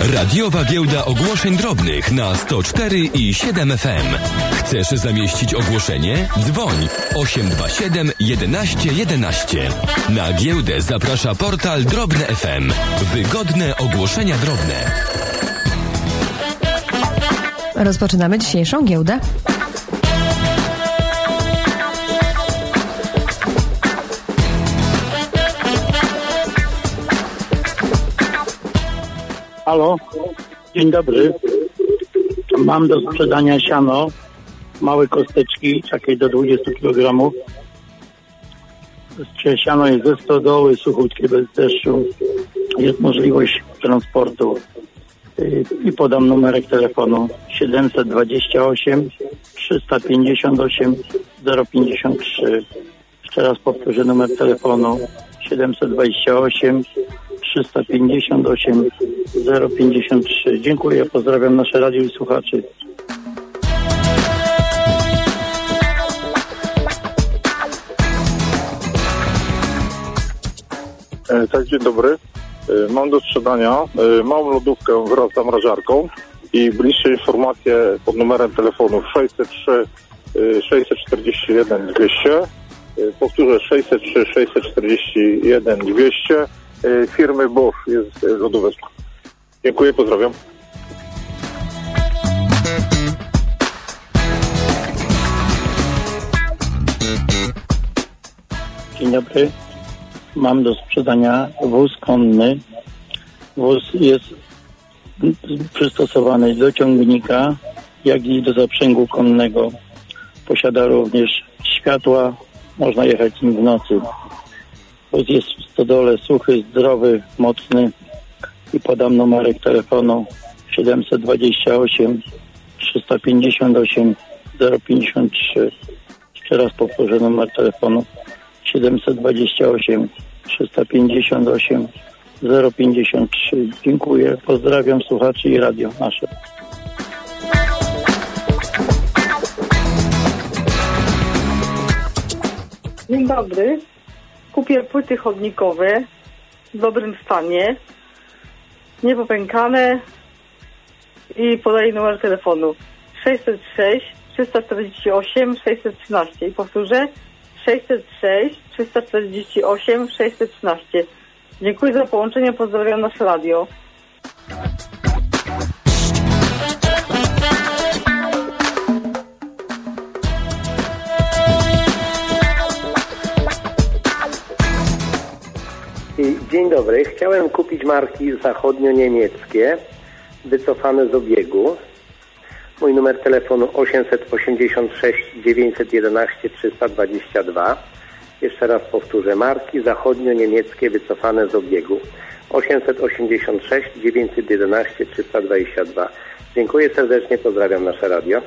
Radiowa Giełda Ogłoszeń Drobnych na 104 i 7 FM. Chcesz zamieścić ogłoszenie? Dzwoń 827 11 11. Na giełdę zaprasza portal Drobne FM. Wygodne ogłoszenia drobne. Rozpoczynamy dzisiejszą giełdę. Halo, dzień dobry. Mam do sprzedania siano, małe kosteczki, takie do 20 kg. Siano jest ze stodoły, suchutkie, bez deszczu. Jest możliwość transportu. I podam numerek telefonu 728 358 053. Jeszcze raz powtórzę numer telefonu 728 358 053. Dziękuję, pozdrawiam nasze radio i słuchaczy. Tak, dzień dobry. Mam do sprzedania małą lodówkę wraz z zamrażarką i bliższe informacje pod numerem telefonu 603 641 200. Powtórzę 603 641 200. Firmy Bosch jest lodóweczka. Dziękuję, pozdrawiam. Dzień dobry. Mam do sprzedania wóz konny. Wóz jest przystosowany do ciągnika, jak i do zaprzęgu konnego. Posiada również światła. Można jechać nim w nocy. Wóz jest w stodole suchy, zdrowy, mocny. I podam numerek telefonu 728 358 053. Jeszcze raz powtórzę numer telefonu 728 358 053. Dziękuję, pozdrawiam słuchaczy i radio nasze. Dzień dobry. Kupię płyty chodnikowe w dobrym stanie, niepopękane i podaję numer telefonu 606 348 613 i powtórzę 606 348 613. Dziękuję za połączenie, pozdrawiam nasze radio. Dzień dobry. Chciałem kupić marki zachodnio-niemieckie wycofane z obiegu. Mój numer telefonu 886 911 322. Jeszcze raz powtórzę. Marki zachodnio-niemieckie wycofane z obiegu. 886 911 322. Dziękuję serdecznie. Pozdrawiam nasze radio.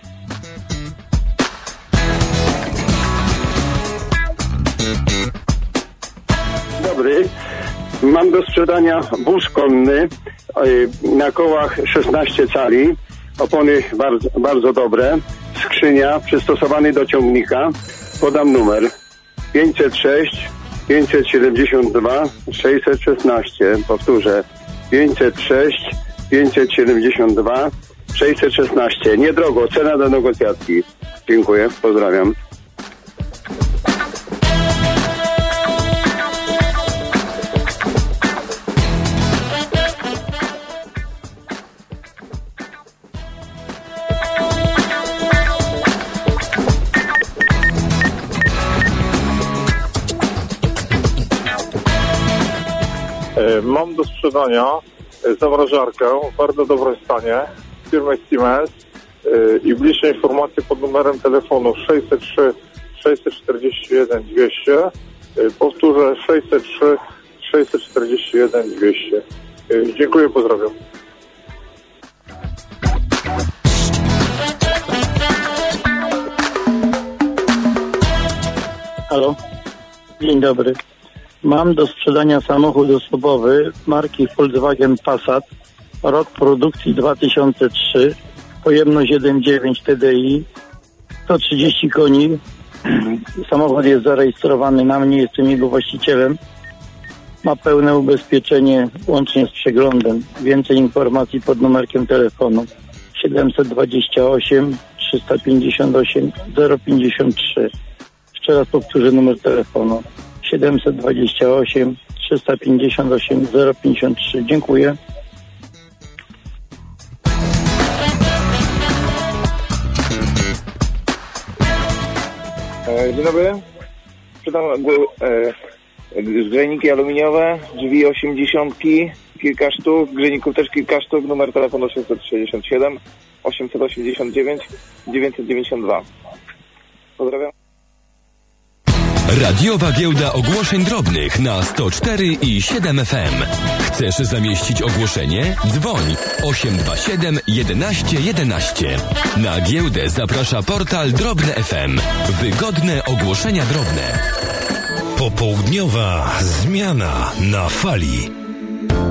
Dobry. Mam do sprzedania wóz konny na kołach 16 cali. Opony bardzo dobre. Skrzynia przystosowany do ciągnika. Podam numer 506 572 616. Powtórzę 506 572 616. Niedrogo, cena do negocjacji. Dziękuję, pozdrawiam. Mam do sprzedania zamrażarkę w bardzo dobrym stanie firmy Siemens i bliższe informacje pod numerem telefonu 603 641 200. Powtórzę 603 641 200. Dziękuję, pozdrawiam. Halo, dzień dobry. Mam do sprzedania samochód osobowy marki Volkswagen Passat, rok produkcji 2003, pojemność 1.9 TDI, 130 koni. Samochód jest zarejestrowany na mnie, jestem jego właścicielem. ma pełne ubezpieczenie łącznie z przeglądem. Więcej informacji pod numerkiem telefonu 728 358 053. Jeszcze raz powtórzę numer telefonu 728 358 053. Dziękuję. Dzień dobry. Sprzedam grzejniki aluminiowe, drzwi 80, kilka sztuk, grzejników też kilka sztuk, numer telefonu 867 889 992. Pozdrawiam. Radiowa Giełda Ogłoszeń Drobnych na 104,7 FM. Chcesz zamieścić ogłoszenie? Dzwoń 827 11 11. Na giełdę zaprasza portal Drobne FM. Wygodne ogłoszenia drobne. Popołudniowa zmiana na fali.